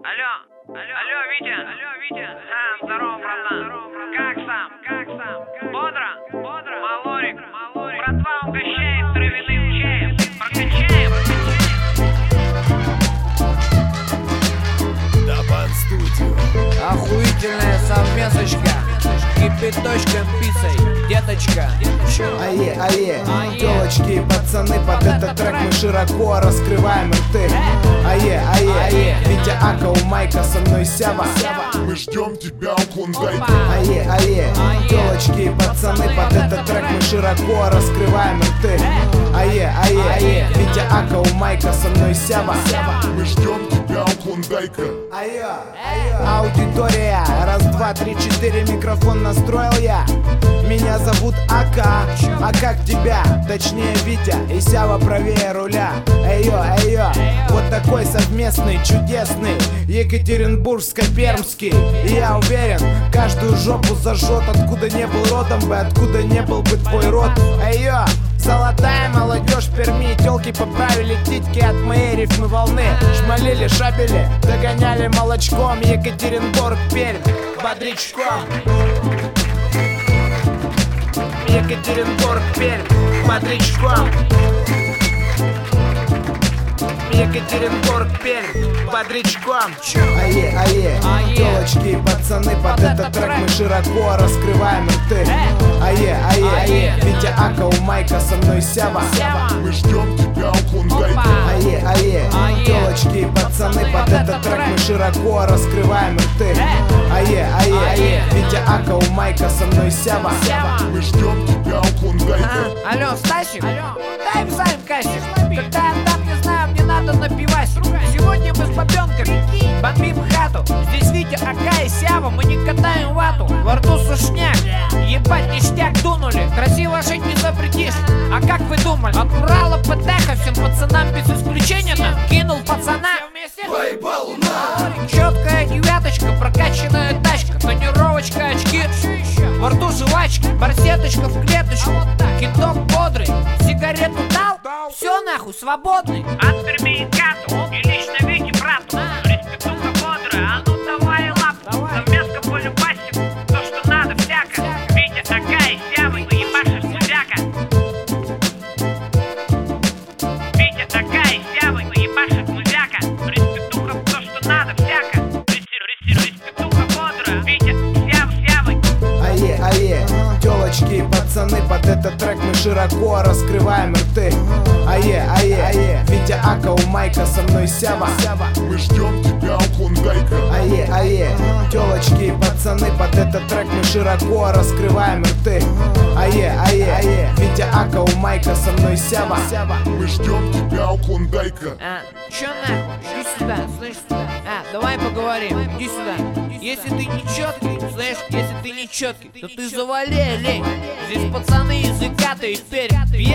Алло, Витя. Здорово, братан. Как сам? Бодро? Малорик. Братва угощает травяным чаем. Прокачаем. Табан Студио. Охуительная совместочка, кипяточком пиццей, деточка. Ае, девочки и пацаны, под этот трек мы широко раскрываем рты. Ае, Витя Ака, у Майка, со мной Сява. Мы ждем тебя у Клондайка. Ае, девочки и пацаны, под этот трек мы широко раскрываем рты. Ае, Витя Ака, у Майка, со мной Сява. Мы ждем тебя у Клондайка. Аудитория, раз, два, три, четыре, микрофон настроил я. Меня зовут Ака, а как тебя? Точнее Витя и Сява правее руля. Эйо, вот такой совместный, чудесный Екатеринбургско-пермский. И я уверен, каждую жопу зажжет, откуда не был родом бы, откуда не был бы твой род. Эйо, золотая молодежь Перми, тёлки поправили титьки от моей рифмы волны. Шмалили, шабели, догоняли молочком. Екатеринбург, Пермь, бодрячком. Екатеринбург, Пермь, бодрячком. Екатеринбург, Пермь, бодрячком. Ае, девочки и пацаны, под этот трек мы широко раскрываем рты. Ае, Витя Ака, у Майка, со мной Сява. Мы ждем тебя у Клондайка. Ае, девочки и пацаны, под этот трек мы широко раскрываем рты. Ае, Витя Ака, у Майка, со мной Сява. Мы ждем тебя у Клондайка. Алло, Стасик, дай в займ кассик. Когда я там, не знаю, мне надо напивать. Сегодня мы с бабенками бомбим хату. Здесь Витя, Ака и Сява, мы не катаем вату. Во рту сушняк, ебать ништяк дунули. Красиво жить не запретишь. А как вы думали? От Урала ПТХ всем пацанам без исключения кинул пацана. Поебал на. Четкая девяточка, прокачанная тачка, тонировочка, очки, во рту жвачки, барсеточка в клеточку, кидок бодрый, сигарету дал, все нахуй, свободный. От Перми и Кату, и лично Вики брату. Респектуха бодрая, а ну давай лапу. Совместка по любасику, то что надо всяко. Витя, Ака и Сява, вы ебашишь музяка. Витя, Ака и Сява, вы ебашишь музяка. Респектуха, то что надо всяко. Респектуха бодрая, Витя, Сява. Ае, девочки и пацаны, под этот трек мы широко раскрываем рты. Ае, Витя Ака, у Майка, со мной Сява. Мы ждем тебя у Клондайка. Ае, девочки и пацаны, под этот трек мы широко раскрываем рты. Ае, Витя Ака, у Майка, со мной Сява. Мы ждем тебя у Клондайка. Чё нахуй? Иди сюда, слышь, давай поговорим, иди сюда. Если ты не четкий, слышь, если ты не четкий, то ты завали, лень. Здесь пацаны из Икаты и Пермь.